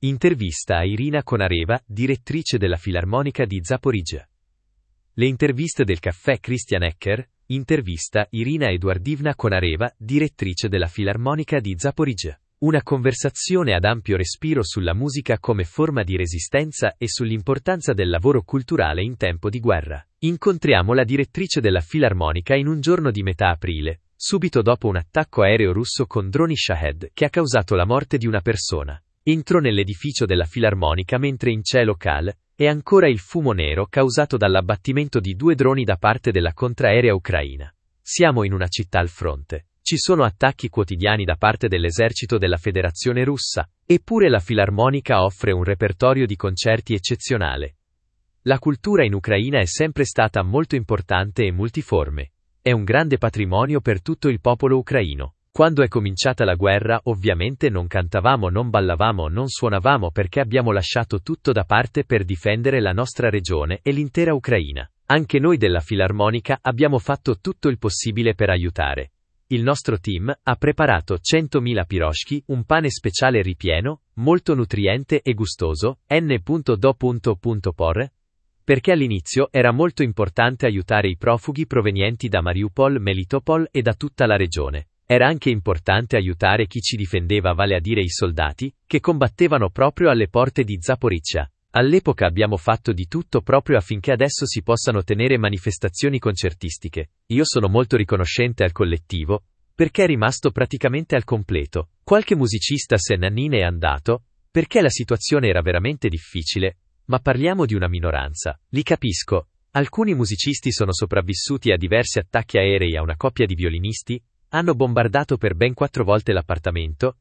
Intervista a Irina Konareva, direttrice della Filarmonica di Zaporizhzhia. Le interviste del caffè Christian Ecker, intervista Irina Eduardivna Konareva, direttrice della Filarmonica di Zaporizhzhia. Una conversazione ad ampio respiro sulla musica come forma di resistenza e sull'importanza del lavoro culturale in tempo di guerra. Incontriamo la direttrice della Filarmonica in un giorno di metà aprile, subito dopo un attacco aereo russo con droni Shahed che ha causato la morte di una persona. Entro nell'edificio della Filarmonica mentre in cielo è ancora il fumo nero causato dall'abbattimento di 2 droni da parte della contraerea ucraina. Siamo in una città al fronte. Ci sono attacchi quotidiani da parte dell'esercito della Federazione Russa, eppure la Filarmonica offre un repertorio di concerti eccezionale. La cultura in Ucraina è sempre stata molto importante e multiforme. È un grande patrimonio per tutto il popolo ucraino. Quando è cominciata la guerra, ovviamente non cantavamo, non ballavamo, non suonavamo perché abbiamo lasciato tutto da parte per difendere la nostra regione e l'intera Ucraina. Anche noi della Filarmonica abbiamo fatto tutto il possibile per aiutare. Il nostro team ha preparato 100.000 piroschi, un pane speciale ripieno, molto nutriente e gustoso, n.do.por, perché all'inizio era molto importante aiutare i profughi provenienti da Mariupol, Melitopol e da tutta la regione. Era anche importante aiutare chi ci difendeva, vale a dire i soldati, che combattevano proprio alle porte di Zaporizhzhia. All'epoca abbiamo fatto di tutto proprio affinché adesso si possano tenere manifestazioni concertistiche. Io sono molto riconoscente al collettivo, perché è rimasto praticamente al completo. Qualche musicista se ne è andato, perché la situazione era veramente difficile, ma parliamo di una minoranza. Li capisco. Alcuni musicisti sono sopravvissuti a diversi attacchi aerei, a una coppia di violinisti, hanno bombardato per ben 4 volte l'appartamento,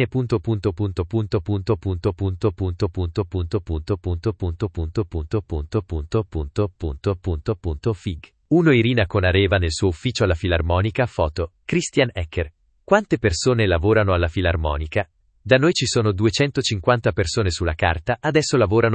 fig. 1 Irina Konareva nel suo ufficio alla Filarmonica. Foto, Christian Ecker. Quante persone lavorano alla Filarmonica? Da noi ci sono 250 persone sulla carta, adesso lavorano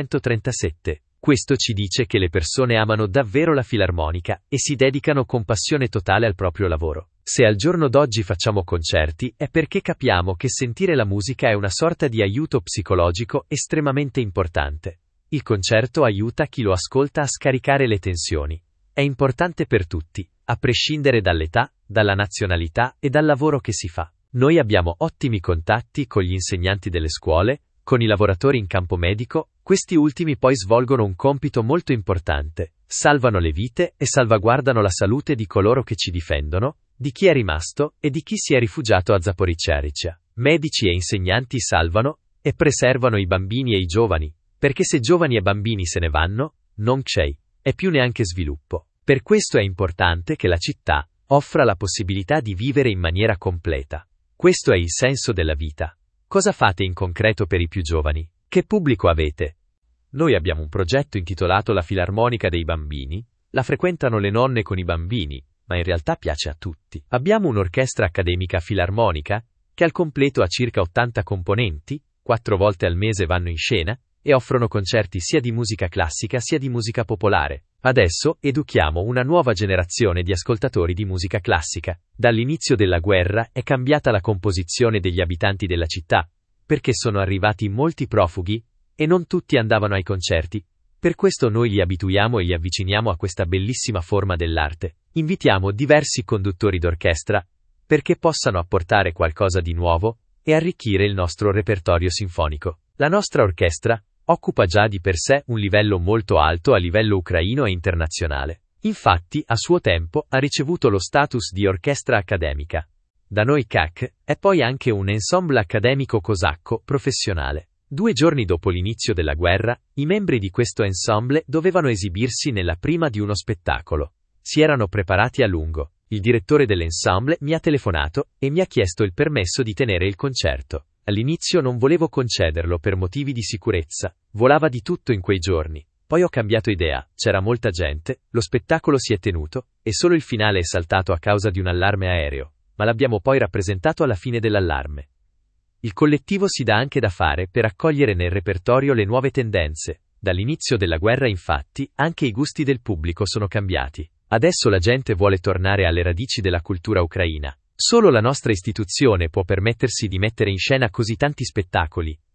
237. Questo ci dice che le persone amano davvero la Filarmonica e si dedicano con passione totale al proprio lavoro. Se al giorno d'oggi facciamo concerti è perché capiamo che sentire la musica è una sorta di aiuto psicologico estremamente importante. Il concerto aiuta chi lo ascolta a scaricare le tensioni. È importante per tutti, a prescindere dall'età, dalla nazionalità e dal lavoro che si fa. Noi abbiamo ottimi contatti con gli insegnanti delle scuole, con i lavoratori in campo medico, questi ultimi poi svolgono un compito molto importante, salvano le vite e salvaguardano la salute di coloro che ci difendono, di chi è rimasto e di chi si è rifugiato a Zaporizhzhia. Medici e insegnanti salvano e preservano i bambini e i giovani, perché se giovani e bambini se ne vanno, non c'è più neanche sviluppo. Per questo è importante che la città offra la possibilità di vivere in maniera completa. Questo è il senso della vita. Cosa fate in concreto per i più giovani? Che pubblico avete? Noi abbiamo un progetto intitolato La Filarmonica dei Bambini. La frequentano le nonne con i bambini, ma in realtà piace a tutti. Abbiamo un'orchestra accademica filarmonica, che al completo ha circa 80 componenti, 4 volte al mese vanno in scena, e offrono concerti sia di musica classica sia di musica popolare. Adesso educhiamo una nuova generazione di ascoltatori di musica classica. Dall'inizio della guerra è cambiata la composizione degli abitanti della città, perché sono arrivati molti profughi, e non tutti andavano ai concerti. Per questo noi li abituiamo e li avviciniamo a questa bellissima forma dell'arte. Invitiamo diversi conduttori d'orchestra, perché possano apportare qualcosa di nuovo, e arricchire il nostro repertorio sinfonico. La nostra orchestra occupa già di per sé un livello molto alto a livello ucraino e internazionale. Infatti, a suo tempo, ha ricevuto lo status di orchestra accademica. Da noi CAC è poi anche un ensemble accademico cosacco professionale. 2 giorni dopo l'inizio della guerra, i membri di questo ensemble dovevano esibirsi nella prima di uno spettacolo. Si erano preparati a lungo. Il direttore dell'ensemble mi ha telefonato e mi ha chiesto il permesso di tenere il concerto. All'inizio non volevo concederlo per motivi di sicurezza, volava di tutto in quei giorni. Poi ho cambiato idea, c'era molta gente, lo spettacolo si è tenuto, e solo il finale è saltato a causa di un allarme aereo, ma l'abbiamo poi rappresentato alla fine dell'allarme. Il collettivo si dà anche da fare per accogliere nel repertorio le nuove tendenze. Dall'inizio della guerra infatti, anche i gusti del pubblico sono cambiati. Adesso la gente vuole tornare alle radici della cultura ucraina. Solo la nostra istituzione può permettersi di mettere in scena così tanti spettacoli,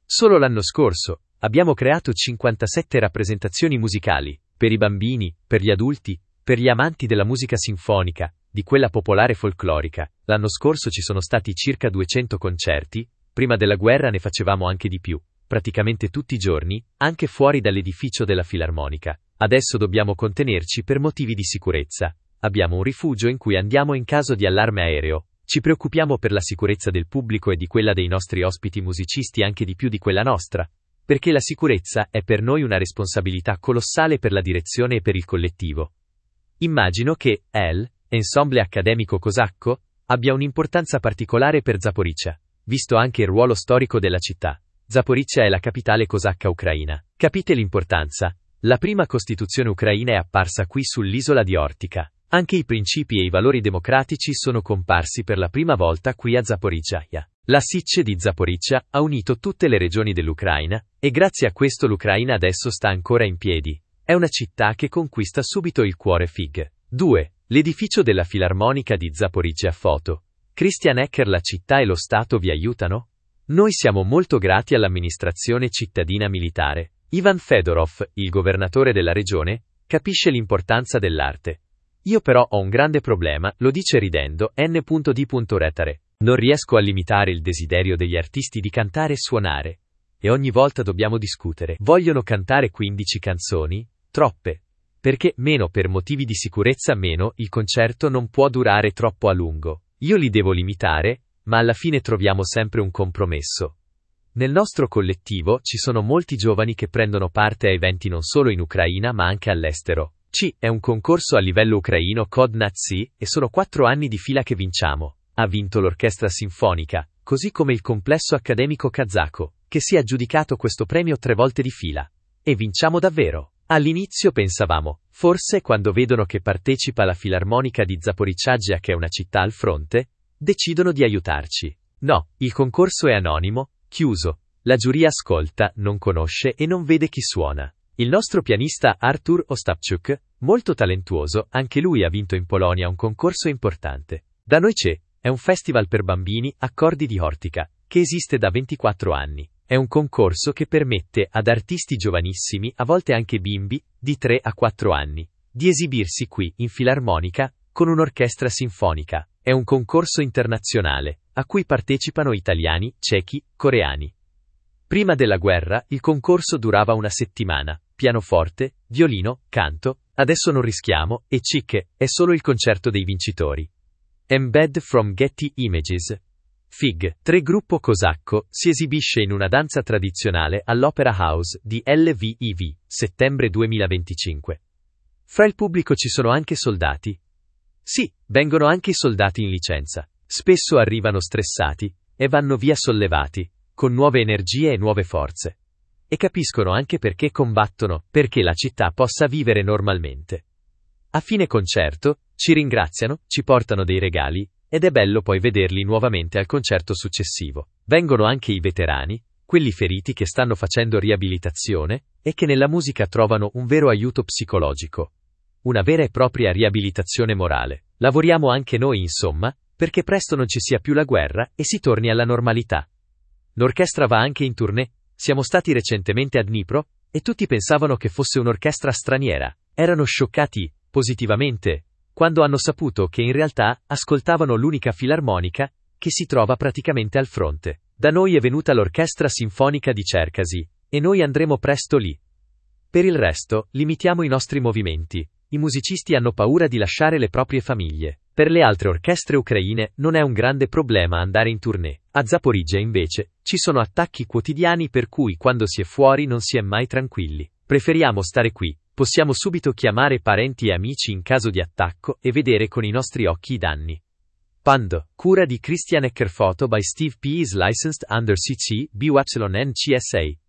Solo l'anno scorso abbiamo creato 57 rappresentazioni musicali, per i bambini, per gli adulti, per gli amanti della musica sinfonica, di quella popolare folclorica. L'anno scorso ci sono stati circa 200 concerti, prima della guerra ne facevamo anche di più, praticamente tutti i giorni, anche fuori dall'edificio della Filarmonica. Adesso dobbiamo contenerci per motivi di sicurezza. Abbiamo un rifugio in cui andiamo in caso di allarme aereo. Ci preoccupiamo per la sicurezza del pubblico e di quella dei nostri ospiti musicisti anche di più di quella nostra, perché la sicurezza è per noi una responsabilità colossale per la direzione e per il collettivo. Immagino che l'Ensemble Accademico Cosacco abbia un'importanza particolare per Zaporizhzhia, visto anche il ruolo storico della città. Zaporizhzhia è la capitale cosacca ucraina. Capite l'importanza? La prima Costituzione ucraina è apparsa qui sull'isola di Ortica. Anche i principi e i valori democratici sono comparsi per la prima volta qui a Zaporizhzhia. La Sitch di Zaporizhzhia ha unito tutte le regioni dell'Ucraina, e grazie a questo l'Ucraina adesso sta ancora in piedi. È una città che conquista subito il cuore FIG. 2. L'edificio della Filarmonica di Zaporizhzhia. Foto. Christian Ecker. La città e lo Stato vi aiutano? Noi siamo molto grati all'amministrazione cittadina militare. Ivan Fedorov, il governatore della regione, capisce l'importanza dell'arte. Io però ho un grande problema, lo dice ridendo N.D. Retare. Non riesco a limitare il desiderio degli artisti di cantare e suonare. E ogni volta dobbiamo discutere. Vogliono cantare 15 canzoni? Troppe. Perché? Meno per motivi di sicurezza, meno, il concerto non può durare troppo a lungo. Io li devo limitare, ma alla fine troviamo sempre un compromesso. Nel nostro collettivo ci sono molti giovani che prendono parte a eventi non solo in Ucraina ma anche all'estero. È un concorso a livello ucraino Kod Nazi e sono 4 anni di fila che vinciamo. Ha vinto l'orchestra sinfonica, così come il complesso accademico kazako, che si è aggiudicato questo premio 3 volte di fila. E vinciamo davvero. All'inizio pensavamo, forse quando vedono che partecipa la Filarmonica di Zaporizhzhia, che è una città al fronte, decidono di aiutarci. No, il concorso è anonimo, chiuso. La giuria ascolta, non conosce e non vede chi suona. Il nostro pianista Artur Ostapchuk, molto talentuoso, anche lui ha vinto in Polonia un concorso importante. Da noi è un festival per bambini, Accordi di Ortica, che esiste da 24 anni. È un concorso che permette ad artisti giovanissimi, a volte anche bimbi, di 3 a 4 anni, di esibirsi qui, in Filarmonica, con un'orchestra sinfonica. È un concorso internazionale, a cui partecipano italiani, cechi, coreani. Prima della guerra, il concorso durava una settimana. Pianoforte, violino, canto, adesso non rischiamo, e è solo il concerto dei vincitori. Embed from Getty Images. FIG. 3 Gruppo Cosacco si esibisce in una danza tradizionale all'Opera House di Lviv, settembre 2025. Fra il pubblico ci sono anche soldati. Sì, vengono anche i soldati in licenza. Spesso arrivano stressati e vanno via sollevati, con nuove energie e nuove forze. E capiscono anche perché combattono, perché la città possa vivere normalmente. A fine concerto, ci ringraziano, ci portano dei regali, ed è bello poi vederli nuovamente al concerto successivo. Vengono anche i veterani, quelli feriti che stanno facendo riabilitazione, e che nella musica trovano un vero aiuto psicologico. Una vera e propria riabilitazione morale. Lavoriamo anche noi, insomma, perché presto non ci sia più la guerra e si torni alla normalità. L'orchestra va anche in tournée. Siamo stati recentemente a Dnipro, e tutti pensavano che fosse un'orchestra straniera. Erano scioccati, positivamente, quando hanno saputo che in realtà ascoltavano l'unica filarmonica che si trova praticamente al fronte. Da noi è venuta l'Orchestra Sinfonica di Cercasi, e noi andremo presto lì. Per il resto, limitiamo i nostri movimenti. I musicisti hanno paura di lasciare le proprie famiglie. Per le altre orchestre ucraine non è un grande problema andare in tournée. A Zaporizhzhia invece ci sono attacchi quotidiani, per cui quando si è fuori non si è mai tranquilli. Preferiamo stare qui. Possiamo subito chiamare parenti e amici in caso di attacco e vedere con i nostri occhi i danni. Pand. Cura di Christian Ecker. Photo by Steve P. is licensed under CC BY NCSA.